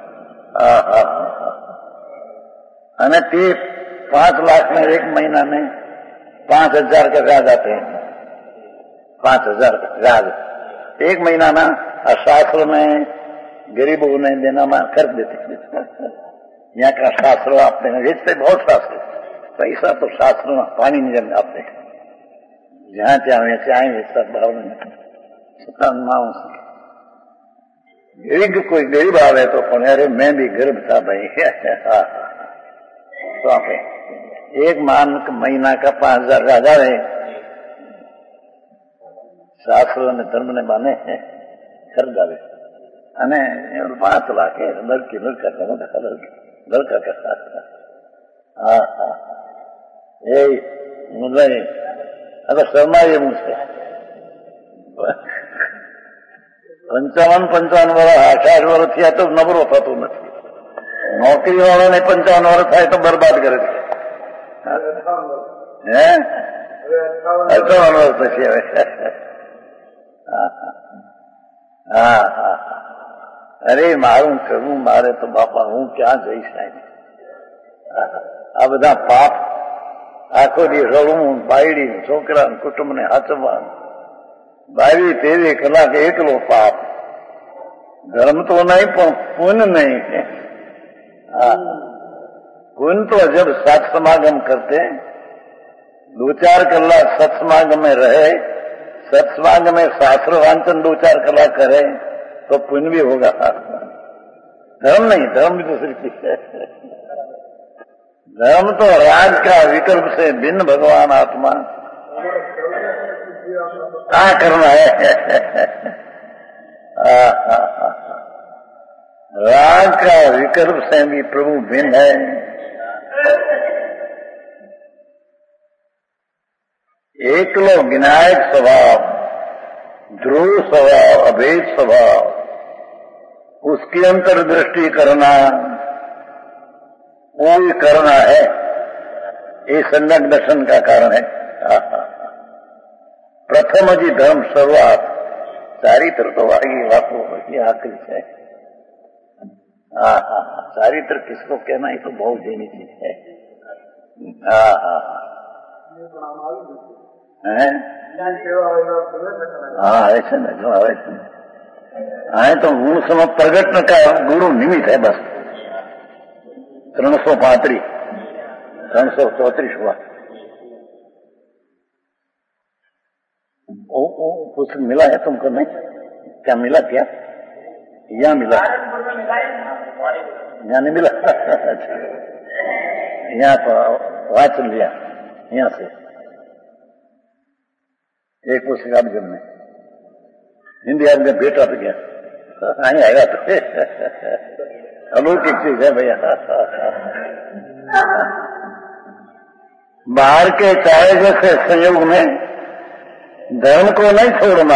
અને તે 5 लाख में एक महीना में 5,000 का ब्याज आते हैं। 5,000 ब्याज एक महीना ना शास्त्र में गरीबों ने देना में कर देते। यहाँ का शास्त्र आपने भेजते बहुत शास्त्र पैसा तो शास्त्र में पानी नहीं जम आपने जहाँ चाहे सब भाव माउस गरीब कोई गरीब आवे तो अरे मैं भी गरीब था भाई। तो आप एक महीना का 5,000 राजा है शास्त्र ने धर्म ने माने कर डाले 5 लाख है लड़की लड़का का लड़का का साथ मुझे अगर शर्मा ये मुझसे 55 વર્ષ 68 વર્ષ થયા તો નબળો થતો નથી. નોકરી વાળાને 55 વર્ષ થાય તો બરબાદ કરે છે. હે 58 વર્ષ પછી હવે. હા હા અરે મારું કરવું મારે તો બાપા હું ક્યાં જઈશ સાહેબ. આ બધા પાપ આખો દી રડવું બાયડી છોકરા કુટુંબને હાચવવાનું 22-23 કલાક એકલો પાપ. ધર્મ તો નહીં પણ પુण्य नहीं. पुण्य तो जब सत समागम करते 2-4 कलाक सत्समागम में रहे, सत्समागम में शास्त्र वांचन 2-4 कलाक करे तो पुण्य भी होगा. धर्म नहीं, धर्म भी दूसरी चीज है. धर्म तो राज का विकल्प से भिन्न भगवान आत्मा क्या करना है. राग का विकल्प से भी प्रभु भिन्न है. एकलो विनायक स्वभाव, ध्रुव स्वभाव, अभेद स्वभाव, उसकी अंतर्दृष्टि करना वो ही करना है. ये सम्यक दर्शन का कारण है. प्रथम जी धर्म शुरुआत चारित्र तो आगे बापू ये आखिरी है. चारित्र किसको कहना है तो बहुत देनी चीज है. हाँ ऐसे न जो ऐसे आए तो गुण सम प्रगटन का गुरु निमित्त है बस. 334 हुआ. वो पुस्तक मिला है तुमको नहीं? क्या मिला क्या? यहाँ मिला? यहाँ नहीं मिला. यहाँ तो वाच लिया यहाँ से एक पुस्तक आप जब में हिंदी आपने बेटा तो गया नहीं आएगा तो अलौकिक चीज है भैया. बाहर के चाहे जैसे संयोग में धर्म को नहीं छोड़ना.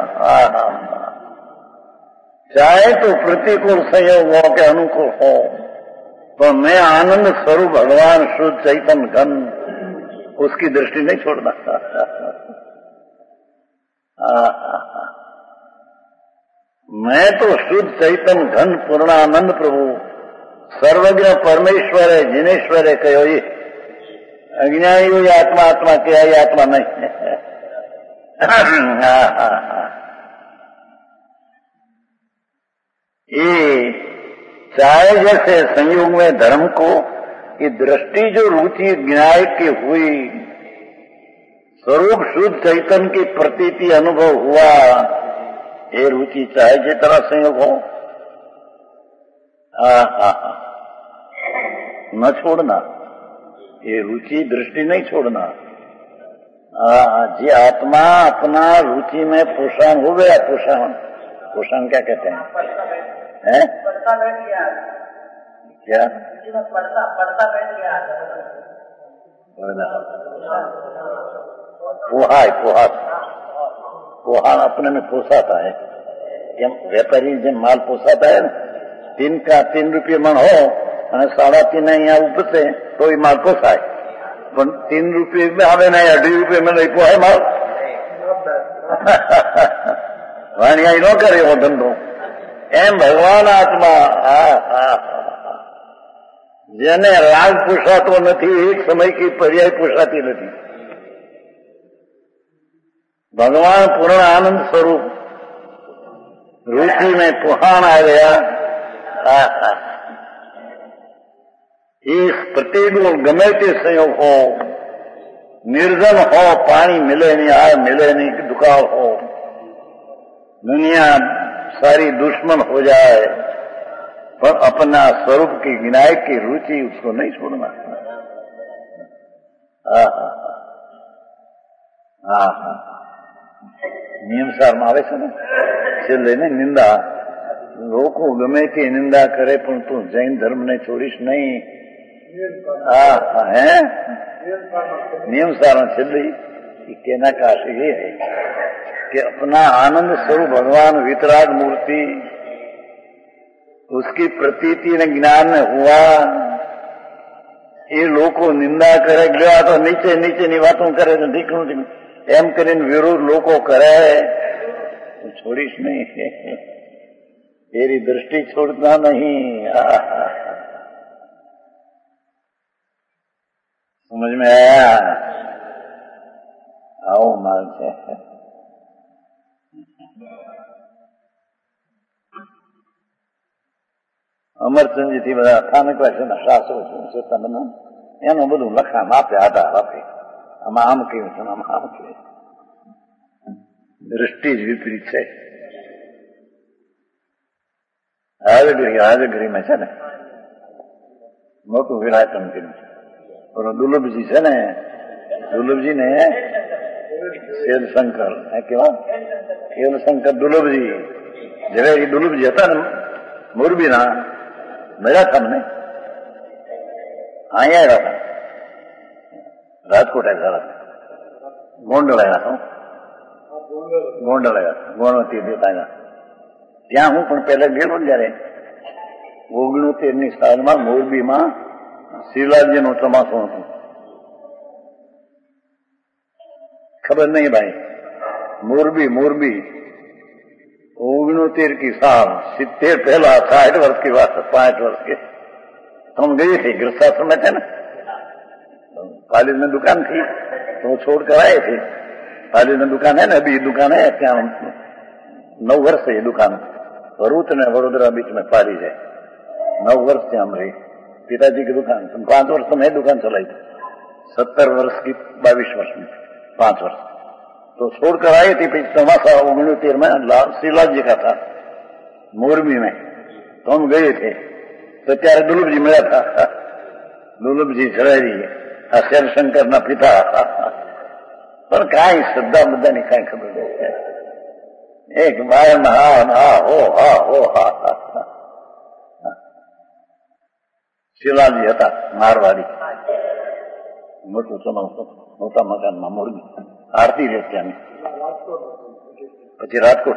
चाहे तो प्रतिकूल संयोग हो के अनुकूल हो तो मैं आनंद स्वरूप भगवान शुद्ध चैतन्य घन उसकी दृष्टि नहीं छोड़ना. मैं तो शुद्ध चैतन्य घन पूर्णानंद प्रभु सर्वज्ञ परमेश्वर है जिनेश्वर है कहो. ये अज्ञानी हुई आत्मा आत्मा क्या ये आत्मा नहीं. ये चाहे जैसे संयोग में धर्म को ये दृष्टि जो रुचि ज्ञाय की हुई स्वरूप शुद्ध चैतन्य की प्रतीति अनुभव हुआ ये रुचि चाहे जितना संयोग हो न छोड़ना. ये रुचि दृष्टि नहीं छोड़ना. जी आत्मा अपना रुचि में पोषण हो गया. पोषण क्या कहते हैं? क्या पोहा अपने में पोसाता है. व्यापारी जब माल पोसाता है 3 रुपये मन हो અને 3.5 અહીંયા ઉપસે તો એ માલ પોસાય. પણ 3 રૂપિયા में આવે ને 2.5 રૂપિયા में नहीं પોહાય માલ. વાણિયા ન કરે એવો ધંધો. એમ ભગવાન આત્મા જેને રાગ પોષાતો નથી એક સમય की पर्याय પોષાતી નથી. भगवान पूर्ण आनंद स्वरूप रुचि में पुहान आ गया. इस प्रतिकूल गमे ते संयोग हो निर्जन हो पानी मिले नहीं आए मिले नहीं दुकाल हो दुनिया सारी दुश्मन हो जाए पर अपना स्वरूप की विनायक की रुचि उसको नहीं छोड़ना. નિયમસાર માં આવે છે ને છેલ્લે ને નિંદા લોકો ગમે તે નિંદા કરે પણ તું જૈન ધર્મ ને છોડીશ નહીં. હે નિયમસાર છેલ્લે કેના કાશે એ कि अपना आनंद स्वरूप भगवान वितराग मूर्ति उसकी प्रतीति ने ज्ञान में हुआ, ये लोगों निंदा करे गया तो नीचे नीचे ની વાતો કરે તો ઠીકનું એમ કરીને વિરોધ લોકો કરે, છોડીશ નહીં, तेरी दृष्टि छोड़ना नहीं। समझ में आया? आओ माल से અમરચંદજી થી બધા સ્થાનિક ભાષાના શાસ્ત્રો છે તમને એનું બધું લખાણ આપે, આધાર આપે, આમાં આમ કેવું છે, આમાં આમ કેવું, દૃષ્ટિ જ વિપરીત છે। હાજગીરીમાં છે ને મોટું વિરાટન કર્યું છે, પણ દુર્લભજી છે ને, દુર્લભજી ને શેરશંકર કેવા શેરશંકર દુર્લભજી, ઝવેરી દુર્લભજી હતા ને મોરબીના, મળ્યા હતા મને, અહીંયા આવ્યા હતા, રાજકોટ આવ્યા હતા, ગોંડલ આવ્યા હતા, ગોંડલ આવ્યા હતા, ગોણવતી દેતા ત્યાં હું પણ પહેલા ગયેલો જયારે 69ની સાલમાં મોરબીમાં શિવલાલજીનો ચોમાસો હતું, ખબર નહીં ભાઈ, મોરબી 69 की साल 70 पहला 60 वर्ष की बात, 65 वर्ष के हम गए थे गृहस्थाश्रम में थे ना, कॉलेज में दुकान थी तो छोड़ कर आए थे, कॉलेज में दुकान है ना, अभी दुकान है क्या, 9 वर्ष से ये दुकान भरूच ने वडोदरा बीच में पारी है, 9 वर्ष से हम रहे, पिताजी की दुकान 5 वर्ष में दुकान चलाई थी, 70 वर्ष की 22 वर्ष में 5 वर्ष तो छोड़कर आए थे। फिर चौमासा 69 में शिवलाल जी का था मोरबी में, तो हम गए थे तो ત્યારે દુર્લભજી મળ્યા था, દુર્લભજી ઝવેરી આ શેરશંકરના પિતા, પણ કાંઈ શ્રદ્ધા બધાની કાંઈ ખબર નથી, એક બાર હા હો હા શિવલાલજી હતા મારવાડી, મોટું ચોમાસું, મોટા મકાનમાં મોરબી, આરતી રહે ત્યાંની, પછી રાજકોટ,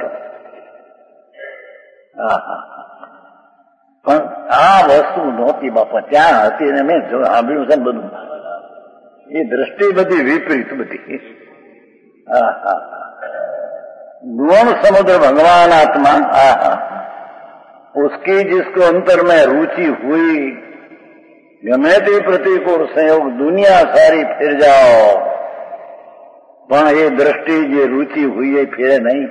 પણ આ વસ્તુ નહોતી બાપા, ત્યાં હતી ને મેં સાંભળ્યું છે ને બધું, એ દ્રષ્ટિ બધી વિપરીત બધી। गुण समुद्र भगवान आत्मा, उसकी जिसको अंतर में रुचि हुई, गमे ते प्रतिकूल संयोग दुनिया सारी फिर जाओ, પણ એ દ્રષ્ટિ જે रुचि हुई है फिरे नहीं।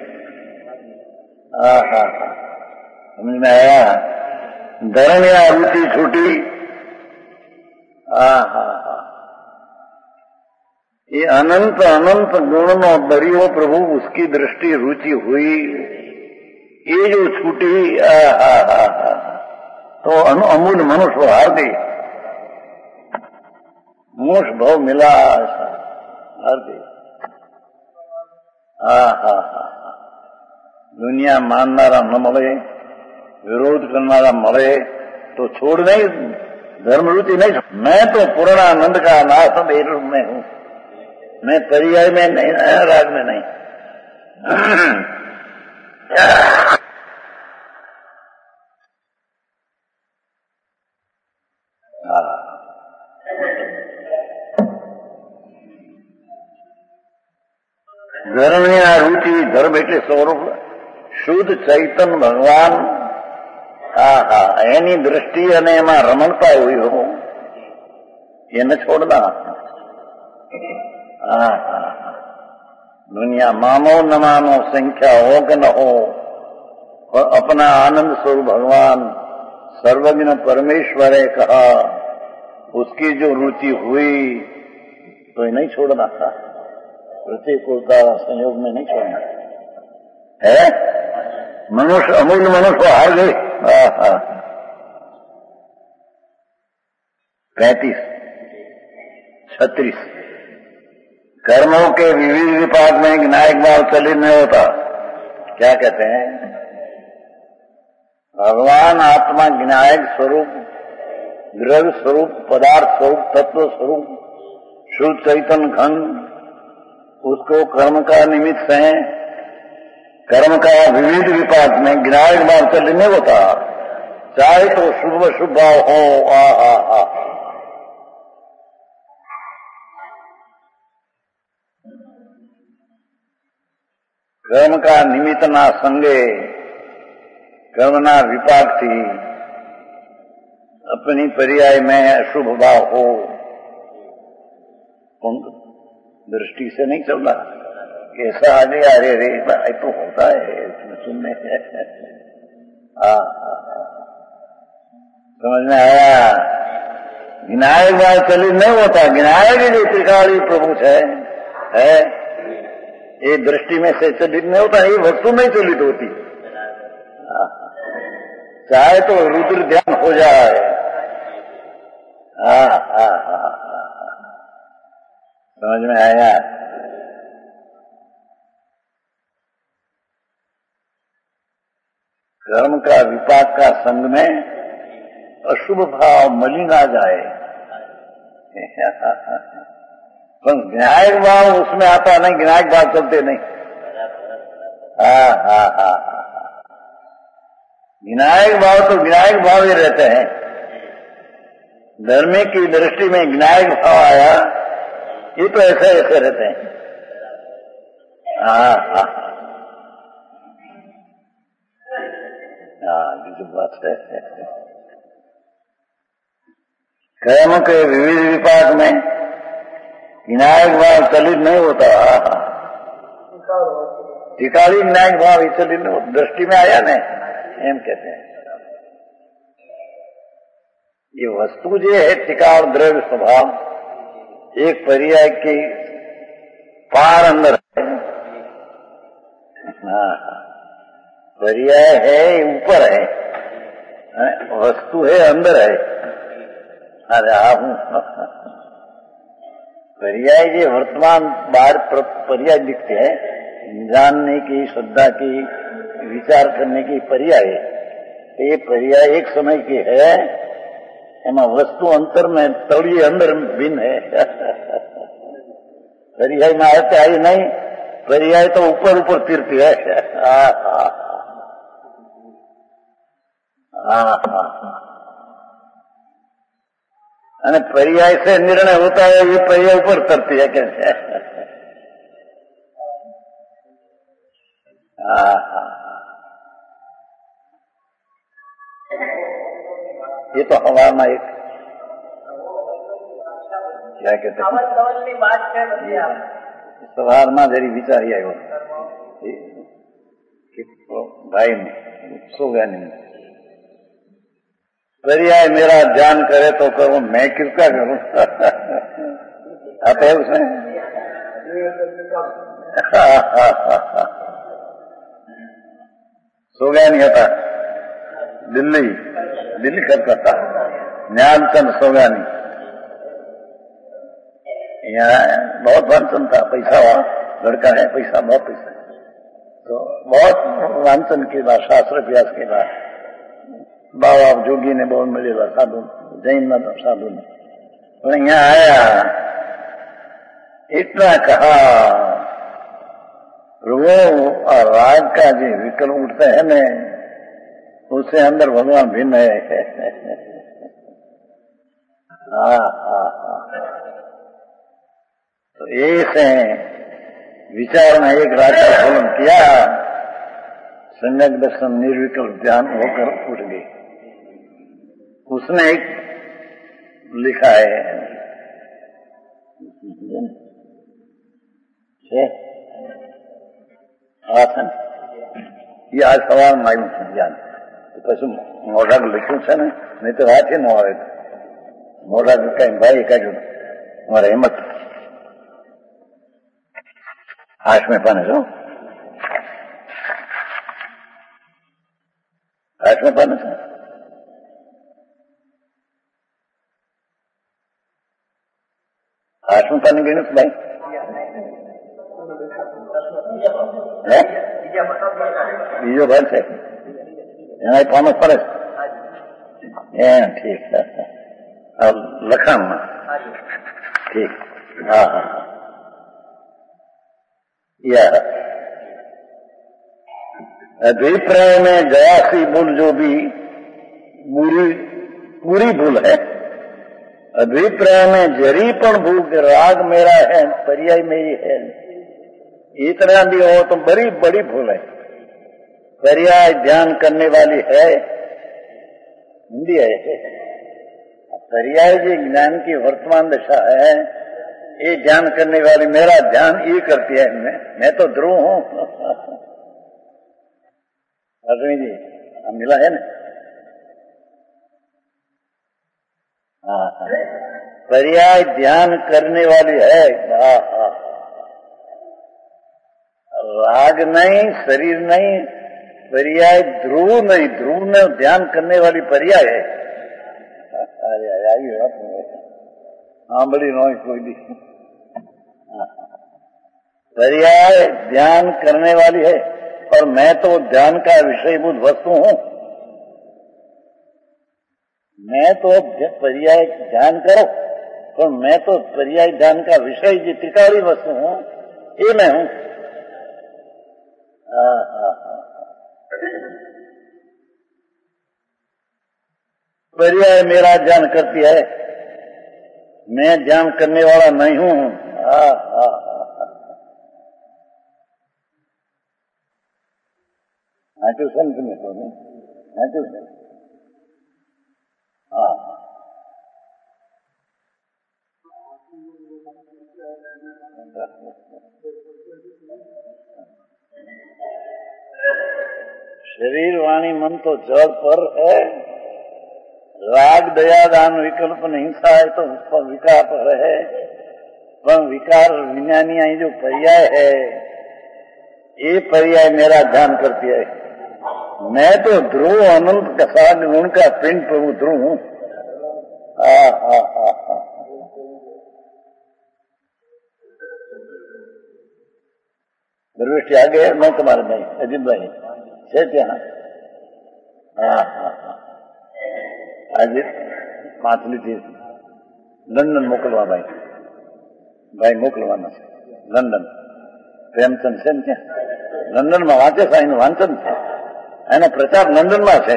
समझ में आया? धर्म या रुचि छूटी, ये अनंत अनंत गुण नो दरियो प्रभु उसकी दृष्टि रुचि हुई, ये जो छूटी तो अमूल मनुष्य हार गई, मोक्ष भाव मिला हार गई। दुनिया माननारा न મળે, विरोध करनारा મળે तो छोड़ नहीं, धर्म रुचि नहीं। मैं तो पूर्णानंद का नाथ रूप में हूँ, मैं पर्याय में नहीं, राग में नहीं। धर्म या रुचि, धर्म એટલે સ્વરૂપ શુદ્ધ ચૈતન ભગવાન, એની દ્રષ્ટિ અને એમાં રમણતા હોય હો, એને છોડના। दुनिया मानो न मानो, संख्या हो कि न हो, और अपना आनंद स्वरूप भगवान सर्वज्ञ परमेश्वर है कहा, उसकी जो रुचि हुई तो ये नहीं छोड़ना था, प्रतिकूलता संयोग में नहीं छोड़ना है। मनुष्य अमूल्य मनुष्य हार गए। 35, 36 कर्मों के विविध विपाक में ज्ञायक भाव चलित नहीं होता। क्या कहते हैं? भगवान आत्मा ज्ञायक स्वरूप, द्रव्य स्वरूप, पदार्थ स्वरूप, तत्व स्वरूप, शुद्ध चैतन्य घन, उसको कर्म का निमित्त है कर्म का विविध विपाक में गिनायक भाव चल नहीं होता, चाहे तो शुभ शुभ भाव हो। आ कर्म का निमित्त ना संगे, कर्म ना विपाक थी, अपनी पर्याय में अशुभ भाव हो, दृष्टि से नहीं चल रहा। कैसा आ गया, अरे रे भाई तो होता है इसमें सुनने। समझ में आया? विनायक भाव चलित नहीं होता, विनायक जो त्रिकाली प्रभु है ये दृष्टि में से चलित नहीं होता, ये वस्तु में चलित होती। चाहे तो रुद्र ध्यान हो जाए। समझ में आया? कर्म का विपाक का संग में अशुभ भाव मलिन आ जाए, पर विनायक भाव उसमें आता नहीं, विनायक भाव चलते नहीं। विनायक भाव तो विनायक भाव ही रहते हैं। धर्म की दृष्टि में विनायक भाव आया, ये तो ऐसे ऐसे रहते हैं। जो बात है, कर्म के विविध विपाक में विनायक भाव चलित नहीं होता। टिकाली विनायक भाव चलित नहीं होता, दृष्टि में आया नहीं, एम कहते हैं। ये वस्तु जो है टिकाव द्रव्य स्वभाव, एक पर्याय की पार अंदर है। पर्याय है ऊपर है, वस्तु है अंदर है। अरे हूं पर्याय ये वर्तमान बाहर पर्याय दिखते हैं, जानने की, श्रद्धा की, विचार करने की पर्याय। ये पर्याय एक समय की है, एमा वस्तु अंतर में तौड़ी अंदर भिन्न है। पर्याय में आते आई नहीं, पर्याय तो ऊपर ऊपर तीरती है। અને पर्याय से निर्णय होता है, ये पर्याय ऊपर तरती है कैसे? ये तो हवा एक क्या कहते हैं, सवार में जरी विचारी आयो भाई ने सो गया नहीं। पर्याय मेरा ध्यान करे तो करो, मैं किसका करूं? आता है उसमें। सो गया नहीं आता, दिल्ली करता था, ज्ञानचंद सो गया नहीं। यहाँ बहुत वांचन था, पैसा लड़का है, पैसा बहुत पैसा, तो बहुत वांचन की बात, शास्त्र अभ्यास की बात। बाबा जोगी ने बहुत मिलेगा, साधु जैन न साधु ने यहाँ आया, इतना कहा प्रभु राग का जो विकल्प उठते है न, उससे अंदर भगवान भिन्न है। तो ऐसे विचार में एक रात का फलन किया, सम्यक दर्शन निर्विकल्प ध्यान होकर उठ गई। उसने एक लिखा है, आसन ये आज सवार में આવ્યું ધ્યાન, પછી મોઢા લખ્યું છે ને, નહીં તો વાંચી ન આવે, મોઢા કઈ ભાઈ કાઢ્યું મારા હિંમત હાશ में पाने जो हाश में पाने से हाश में पाने गए ना भाई बीजो भाग છે એના પાનો ફરે ठीक है। अब लखन ठीक, हाँ या अभिप्राय में जयासी भूल जो भी पूरी भूल है, अभिप्राय में जरी पण भूल के राग मेरा है, पर्याय मेरी है, इतना भी हो तो बड़ी बड़ी भूल है। पर्याय ध्यान करने वाली है, हिंदी है। पर्याय जो ज्ञान की वर्तमान दशा है, ये ध्यान करने वाली मेरा ध्यान ये करती है। मैं तो ध्रुव हूं। अश्विनी जी मिला है ना? हाँ, पर्याय ध्यान करने वाली है। राग नहीं, शरीर नहीं, पर्याय ध्रुव नहीं, ध्रुव में ध्यान करने वाली पर्याय है। अरे हाँ, बड़ी नॉइस कोई भी। पर्याय ध्यान करने वाली है, और मैं तो ध्यान का विषयभूत वस्तु हूं। मैं तो पर्याय ध्यान करो, पर मैं तो पर्याय ध्यान का विषय जो त्रिकाली वस्तु हूं, ये मैं हूं। पर्याय मेरा ध्यान करती है, मैं ध्यान करने वाला नहीं हूं। ट्यूशन में तो नहीं, ट्यूशन। शरीर वाणी मन तो जड़ पर है। राग दया दान विकल्प हिंसा है तो उस पर विकार पर है। पर विकार विज्ञानिया जो पर्याय है, ये पर्याय मेरा ध्यान करती है। मैं तो ध्रुव अनंत का साग गुण का पिंड प्रभु ध्रुव हूं। दरवेश आ गए? मैं तुम्हारे भाई अजीत भाई છે ત્યાં? આજે માછલીથી લંડન મોકલવા ભાઈ મોકલવાના છે લંડન. પ્રેમચંદ છે ને ત્યાં લંડનમાં વાંચે છે, એનું વાંચન છે, એનો પ્રચાર લંડનમાં છે.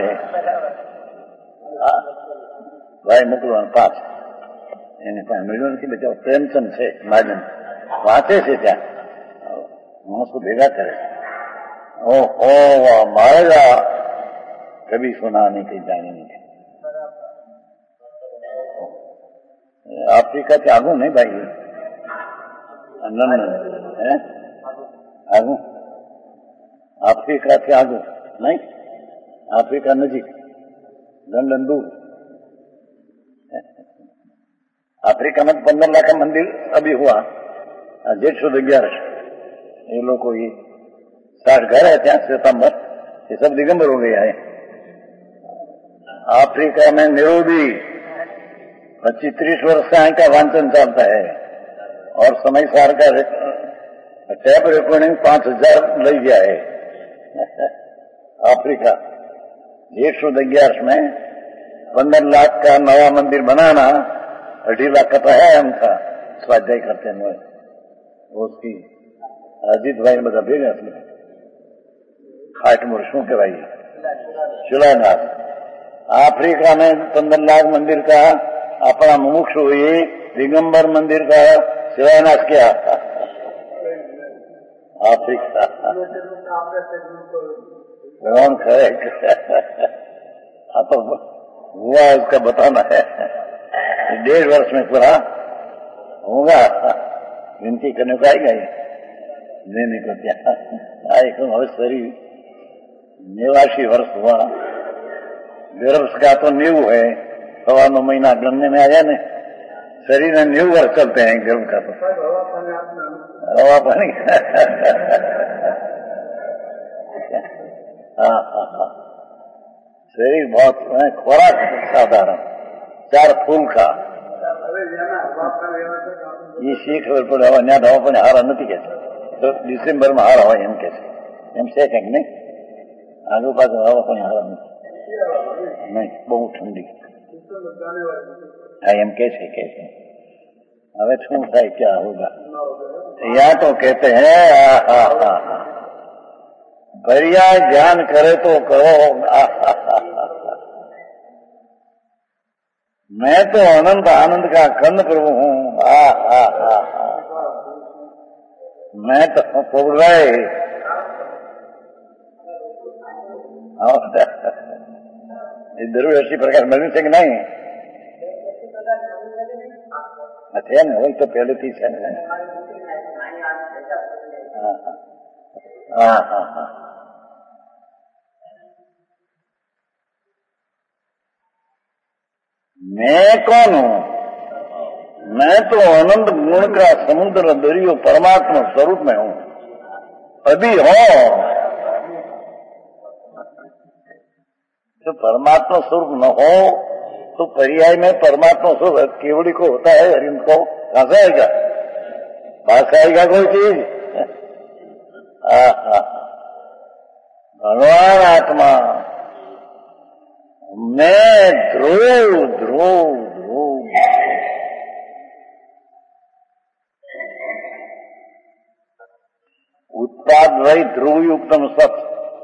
ભાઈ મોકલવાનું પાસ એને પાસે મળ્યું નથી. બચાવ પ્રેમચંદ છે માજન, વાંચે છે ત્યાં, માણસો ભેગા કરે. ओहो मारेगा, कभी सुना नहीं, कहीं जाने नहीं। अफ्रीका से आगू नहीं भाई, लंडन है आगू, अफ्रीका से आगू नहीं, अफ्रीका नजीक, लंडन दूर। अफ्रीका में 15 लाख का मंदिर अभी हुआ, 111 ये लोग को ये 60 घर है ત્યાં सितंबर, ये सब दिगंबर हो गया है। अफ्रीका में नेरोबी 25-30 वर्ष से का वांचन चलता है, और समय सार का टैप रिकॉर्डिंग 5000 ले गया है। अफ्रीका 111 में 15 लाख का नया मंदिर बनाना, 2.5 लाख का तो है हमका स्वाध्याय करते हैं। उसकी अजीत भाई બધા ભેગા છે, खाटमोर शू के भाई शिलान्यास। अफ्रीका में 15 लाख मंदिर का अपना मुमुक्षु हुए दिगंबर मंदिर का शिलान्यास किया। अफ्रीका कौन करे तो हुआ, उसका बताना है। 1.5 वर्ष में पूरा होगा, विनती करने को आएगा लेने को क्या आएगा। હવે શરીર 89 वर्ष हुआ, गर्भ का तो 90 है, 9 महीना गन्ने में आया ने, शरीर में 90 वर्ष चलते हैं गर्भ का तो हवा पानी। शरीर बहुत खुराक साधारण 4 फूल का ये શી ખબર પડે. હવે ત્યાં દવા પણ હારા નથી કે છે, તો ડિસેમ્બરમાં હારા હોય એમ કે છે, એમ છે કંઈક નહીં. આગળ પાછળ હવા પણ હારા નથી, નહીં બહુ ઠંડી. હા એમ કે છે. હવે શું થાય, क्या होगा? यहाँ तो कहते हैं पर्याय ध्यान करे तो कहो मैं तो अनंत आनंद का कंद प्रभु हूँ। मैं तो बोल रहे ध्रुव ऋषि प्रकाश मलिन सिंह नहीं थे ने वही तो पहले थी છે ને मैं कौन हूँ? मैं तो अनंत गुण का समुद्र दरियो परमात्मा स्वरूप में हूँ। अभी हो जो परमात्मा स्वरूप न हो तो पर्याय में परमात्मा स्वरूप केवड़ी को होता है, हरिम को कहां से आएगा? बात से आएगा कोई चीज? भगवान आत्मा मैं ध्रुव ध्रुव ध्रुव उत्पाद वही ध्रुव युक्तम सत्य,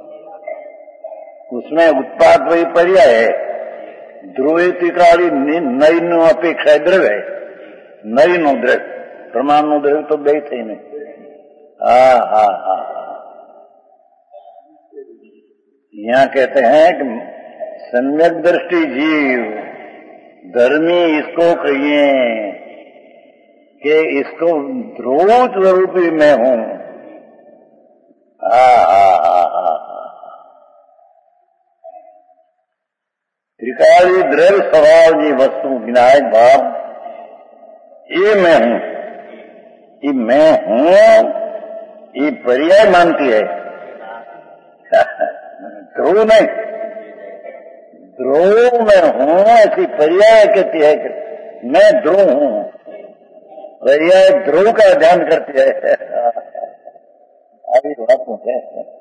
उसमें उत्पाद वही पर्याय है। ध्रुवेतिकाली नई नो अपेक्षा द्रव्य है, नई नो द्रव्य प्रमाण नो द्रव्य तो बे थी नहीं। यहाँ कहते हैं कि सम्यक दृष्टि जीव धर्मी इसको कहिए कि इसको ध्रुव स्वरूप में हूं। त्रिकाली द्रव्य स्वभाव जी वस्तु विनायक भाव ये मैं हूं, ये मैं हूं, ये पर्याय मानती है ध्रुव नहीं। ध्रुव में हूं ऐसी पर्याय कहती है कि मैं ध्रुव हूं, पर्याय ध्रुव का ध्यान करती है। अभी बात है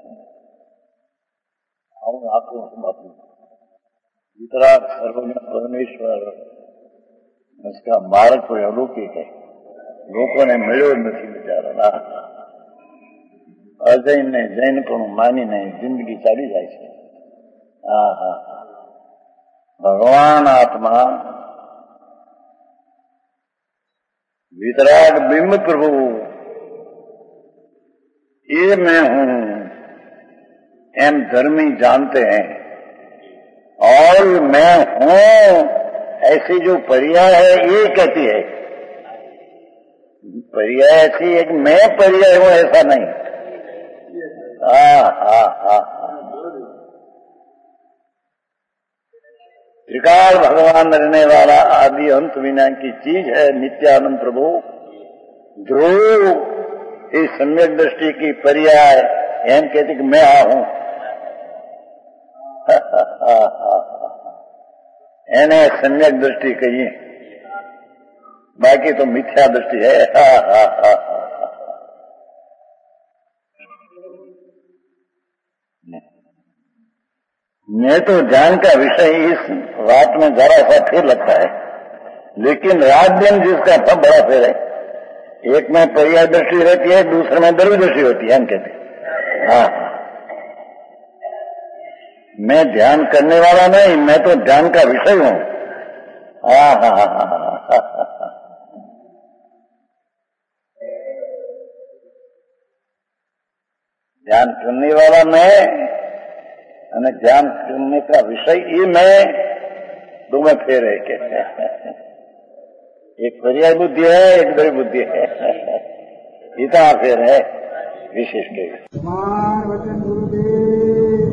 इतना सर्वज्ञ परमेश्वर इसका मार्ग कोई अलौकिक है, लोगों ने मिलो नहीं बिचारा अजय ने जैन को मानी नहीं जिंदगी चाली जाए છે। भगवान आत्मा वितराग बिंब प्रभु ये मैं हूं एम धर्मी जानते हैं, और मैं हूं ऐसी जो पर्याय है ये कहती है। पर्याय ऐसी है कि मैं पर्याय हूं ऐसा नहीं। त्रिकाल भगवान रहने वाला आदि अंत विना की चीज है नित्यानंद प्रभु। ध्रुव इस सम्यक दृष्टि की पर्याय एम कहती कि मैं हूं एने सम्यक दृष्टि कहिए, बाकी तो मिथ्या दृष्टि है। मैं तो ध्यान का विषय इस बात में जरा सा फेर लगता है, लेकिन रात दिन जिसका सब बड़ा फेर है। एक में पर्याय दृष्टि रहती है, दूसरे में द्रव्य दृष्टि होती है। हम कहते मैं ध्यान करने वाला नहीं, मैं तो ध्यान का विषय हूं। ध्यान करने वाला मैं અને ध्यान करने का विषय ये मैं, दो में फेर है के एक पर्याय बुद्धि है, एक द्वय बुद्धि है। इतना फेर है विशेष के।